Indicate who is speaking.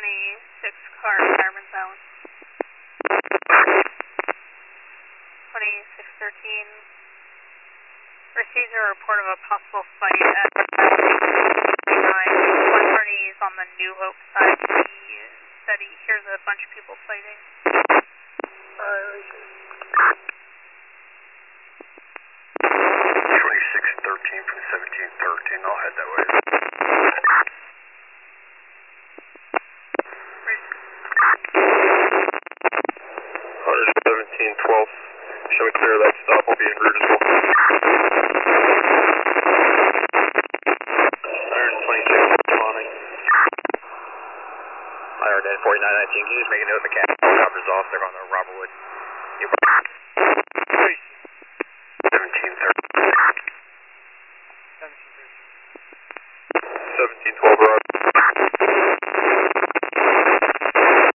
Speaker 1: 26 car fireman zone. 2613 receives a report of a possible fight at 9. One party is on the New Hope side. He said he hears a bunch of people fighting.
Speaker 2: 2613 from 1713, I'll head that way. 1712, show me clear that stop, I'll be en route as well. 126 responding.
Speaker 3: IR dead 4919, can you just make a note of the cat? Helicopter's off, they're on the Robberwood.
Speaker 2: 1713. 1712, Roger.